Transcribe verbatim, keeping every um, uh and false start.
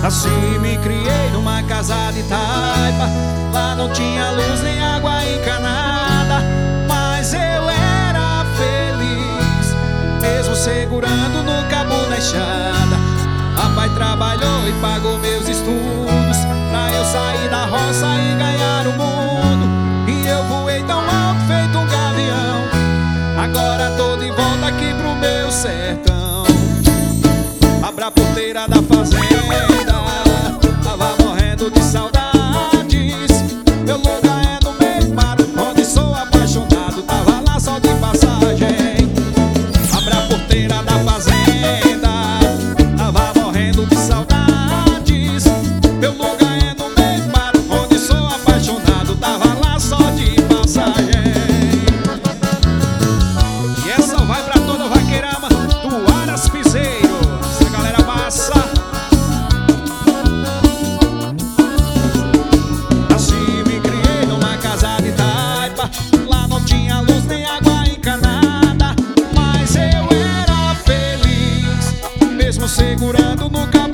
Assim me criei numa casa de taipa. Lá não tinha luz nem água encanada, mas eu era feliz, mesmo segurando no cabo da enxada. Papai trabalhou e pagou meus estudos pra eu sair da roça e ganhar o mundo. E eu voei tão alto feito um gavião. Agora tô de volta aqui pro meu sertão. Abra a porteira da fazenda, tava morrendo de saudades. Meu lugar é no meio mar, onde sou apaixonado, tava lá só de passagem. Abra a porteira da fazenda, tava morrendo de saudades. Meu lugar é no meio mar, onde sou apaixonado, tava lá só de passagem. E essa vai pra toda vaqueirama do Aras Piseiro. Essa galera massa. Assim me criei numa casa de taipa. Lá não tinha luz nem água encanada, mas eu era feliz, mesmo segurando no carro